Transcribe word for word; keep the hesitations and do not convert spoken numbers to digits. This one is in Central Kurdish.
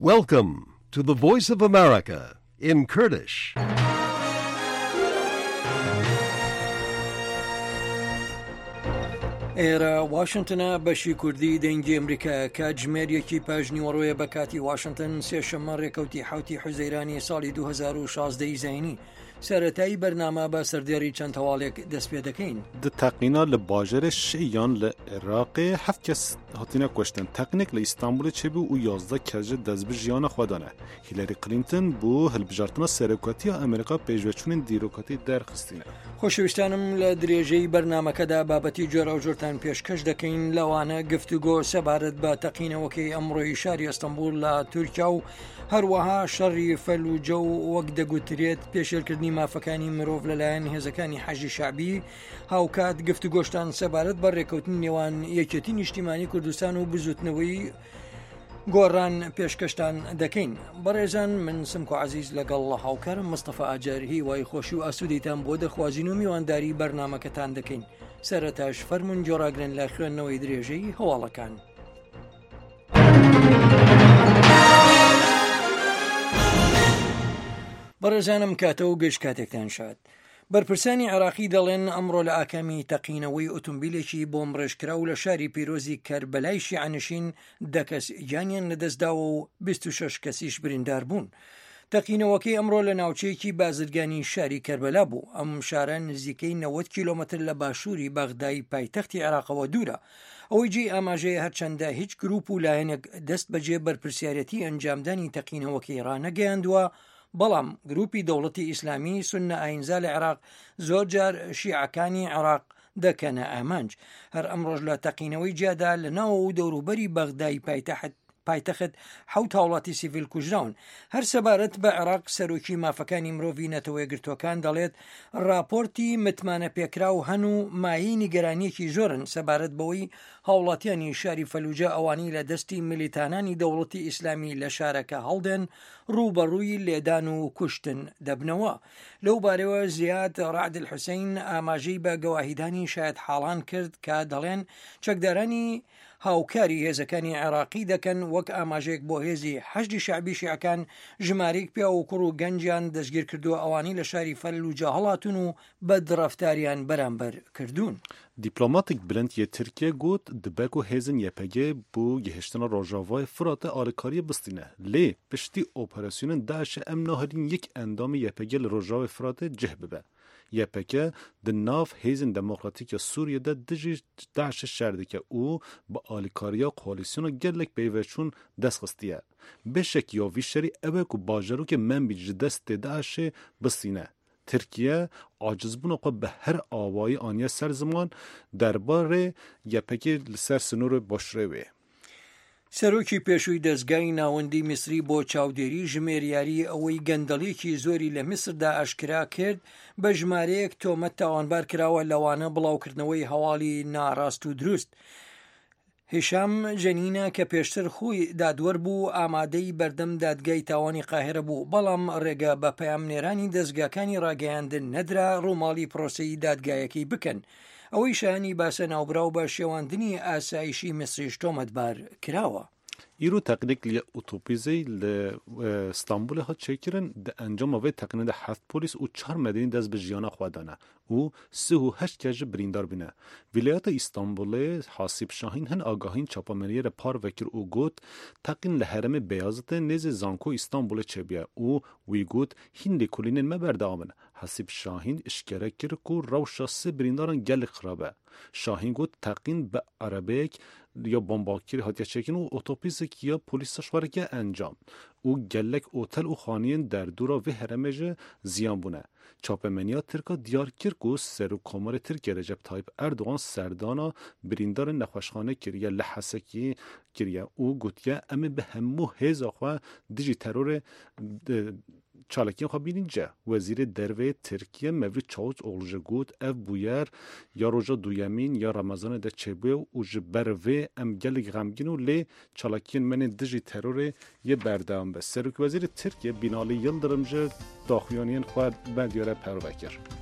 Welcome to the Voice of America in Kurdish. ئێرە واشنگتنە بەشی کوردی دەنگی ئەمریکا کاتژمێریەکی پاژنیوەڕۆیە بە کاتی واشنگتن سێشەممە ڕێکەوتی حوتی حوزەیرانی ساڵی دوو هەزار و شازدە زینی سەرەتایی بەرنامە بە سەردێڕی چەند هەواڵێک دەست پێ دەکەین. د تەقینا لە باژێرە شەیان لە عێراقê heft kes hatine kuştin. Teqînek li İstanbulê çêbû û yazda kes ji dest bi jiyana xwe dane. Hillary Clinton bû hilbijartina seroketiya Amerîka pêşveçûnên dîroketî derxistîne. خۆشەویستانم لە درێژەی بەرنامەکەدا بابەتی جۆرە و جۆرتان پێشکەش دەکەین لەوانە گفتوگۆ سەبارەت بە تەقینەوەکەی ئەمڕۆی شاری ئەستەمبول لە تورکیا و هەروەها شەڕی فەلوجە و وەک دەگوترێت پێشێلکردنی مافەکانی مرۆڤ لەلایەن هێزەکانی حەجی شعبی هاوکات گفتوگۆشتان سەبارەت بە ڕێکەوتن نێوان یەکێتی نیشتیمانی کوردستان و بزوتنەوەی گۆڕان پێشکەشتان دەکەین. بەڕێزان من سمکۆ عەزیز لەگەڵ هاوکارم مستەفا ئاجار هیوای خۆشی و ئاسوودەیتان بۆ دەخوازین و میوانداری بەرنامەکەتان دەکەین. سەرەتاش فەرمون جۆراگرن لە خوێندنەوەی درێژەی هەواڵەکان. بەڕێزانم کاتە و گەشت کاتێکتان شاد. بەرپرسانی عێراقی دەڵێن ئەمڕۆ لە ئاکامی تەقینەوەی ئۆتۆمبیلێکی بۆمب ڕێژکرا و لە شاری پیرۆزی کەربەلای شیعەنشین دە کەس گیانیان لەدەستداوە و بیست و شەش کەسیش بریندار بوون. تەقینەوەکەی ئەمڕۆ لە ناوچەیەکی بازرگانی شاری کەربەلا بوو. ئەم شارە نزیکەی نەوەت کیلۆمەتر لە باشووری بەغدای پایتەختی عێراقەوە دوورە. ئەوەی جێ ئاماژەیە هەرچەندە هیچ گروپ و لایەنێک دەست بەجێ بەرپرسیارەتی ئەنجامدانی تەقینەوەکەی ڕانەگەیاندووە، بەڵام گروپی دەوڵەتی ئیسلامی سونە ئاینزا لە عێراق زۆر جار شیعەکانی عێراق دەکەنە ئامانج. هەر ئەمڕۆژ لە تەقینەوەی جیادا لە ناوە و دەوروبەری بەغدای پایتەخت پایتەخت حوت هاوڵاتی سیڤیل کوژراون. هەر سەبارەت بە عێراق سەرۆکی مافەکانی مرۆڤی نەتەوە یەکگرتووەکان دەڵێت راپۆرتی متمانە پێکرا و هەن و مایی نیگەرانیەکی زۆرن سەبارەت بەوەی هاوڵاتیانی شاری فەلوجە ئەوانی لە دەستی ملیتانانی دەوڵەتی ئیسلامی لە شارەکە هەڵدێن ڕوبەڕووی لێدان و کوشتن دەبنەوە. لەو بارەوە زیاد ڕعد الحوسەین ئاماژەی بە گەواهیدانی شاید حاڵان کرد کە دەڵێن چەکدارانی هاوکاری هێزەکانی عێراقی دەکەن وەک ئاماژەیەک بۆ هێزی حەشدی شعبی شیعەکان ژمارەیەک پیا و کوڕ و گەنجیان دەستگیر کردووە ئەوانی لە شاری فەلوجە هەڵاتون و بەدڕەفتاریان بەرامبەر کردوون. دیپلۆماتێک بلندیە تورکیە گوت دبەک و هێزن یەپەگێ بۆ گەهێشتنە ڕۆژاوای فراتە ئالیکاریە بستینە لێ پشتی ئۆپەراسیۆنên داعشە ئەم ناهێنین یەک ئەندامی یەپەگێ لە ڕۆژاوای فراتە جێ ببە. یەپەکە di nav hêzên demokratîk ya Sûriyê de dijî Daişê şer dike û bi alîkariya koalîsyona gelek peyveçûn dest xistiye. Bêşek ya vî şerî ew e ku bajarokê membî ji destê Daişê bistîne. Tirkiye acizbûna xwe bi her awayî aniye ser ziman derbarê yepekê li ser sinûrê başûrê wê. سەرۆکی پێشووی دەستگای ناوەندی میسری بۆ چاودێری ژمێریاری ئەوەی گەندەڵێکی زۆری لە میسردا ئاشکرا کرد بە ژمارەیەک تۆمەت تاوانبار کراوە لەوانە بڵاوکردنەوەی هەواڵی ناڕاست و دروست. هیشام جەنینە کە پێشتر خۆی دادوەر بوو ئامادەی بەردەم دادگای تاوانی قاهرە بوو، بەڵام ڕێگە بە پەیامنێرانی دەستگاکانی ڕاگەیاندن نەدرا ڕووماڵی پرۆسەی دادگایەکەی بکەن. ئەوەی شایانی باسە ناوبراو بە شێواندنی ئاسایشی میسریش تۆمەتبار کراوە. îro teqnêk li otopîzê li Stenbolê hat çêkirin di encama vê teqinê de heft polîs û çar medînî dest bi jiyana xwe dane û sih û heşt kes jî birîndar bîne. Vîlayeta Îstanbulê Hasîb Şahîn hin agahîn çapameriyê re par vekir û got teqîn li herêmê Beyazîtê nêzê Zanko Îstanbulê çêbiye û wî got hîn lêkolînên me berdewam in. Hasîb Şahîn işkere kir ku rewşa sê birîndaran gelek xirab e. Şahîn got teqîn bi erebeyek ya bombakirî hatiye çekin û otopîzek ya polîsa şwareke encam û gelek otel û xaniyên derdora vê herêmê jî ziyan bûne. Çapemeniya Tirka diyar kir ku Serokkomarê Tirkiye Recep Tayyip Erdogan serdana birîndarên nexweşxane kiriye li Hesekê kiriye û gotiye em ê bi hemû hêza xwe dijî terorê çalekiyên xwe bînin ce. Wezîrê Derveyê Tirkiye Mevlût Çavuşoğlu ji got ev bûyer ya roja duyemîn ya Remezanê de çêbûye û ji ber vê em gelek xemgîn û lê çalakiyên menê dijî terorê yê berdewam be. Serokvezîrê Tirkiye Binalî Yıldırım ji daxuyaniyên xwe bendiyare pervekir.